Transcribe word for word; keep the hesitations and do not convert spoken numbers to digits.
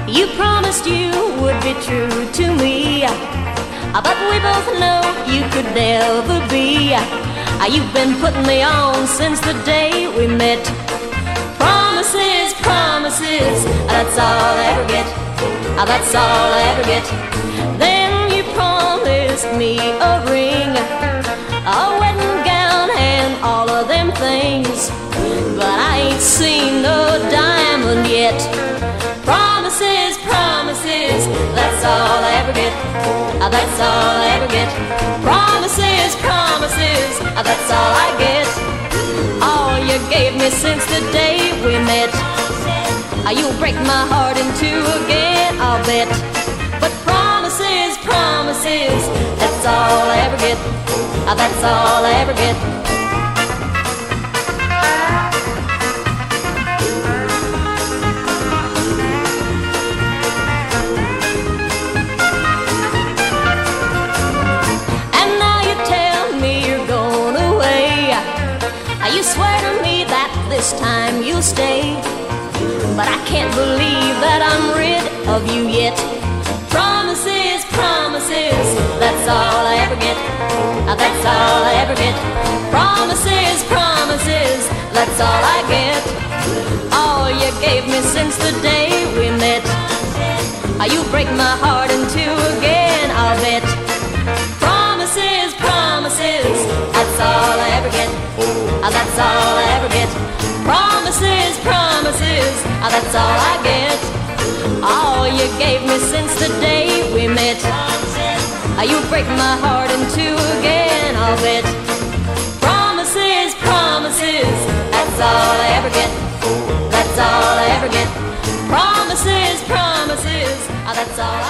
You promised you would be true to me, but we both know you could never be. You've been putting me on since the day we met. Promises, promises, that's all I ever get. That's all I ever get. Then you promised me a ring, a wedding gown and all of them things, but I ain't seen no diamond yet. Promises, promises, that's all I ever get. That's all I ever get. Promises, promises, that's all I get. All you gave me since the day we met, you'll break my heart in two again, I'll bet. But promises, promises, that's all I ever get. That's all I ever get. You swear to me that this time you'll stay, but I can't believe that I'm rid of you yet. Promises, promises, that's all I ever get. That's all I ever get. Promises, promises, that's all I get. All you gave me since the day we met, you break my heart in two again, I'll bet. Promises, promises, that's all I ever get. That's all I ever get. Promises, promises, that's all I get. All you gave me since the day we met, you break my heart in two again, I'll bet. Promises, promises, that's all I ever get. That's all I ever get. Promises, promises, that's all I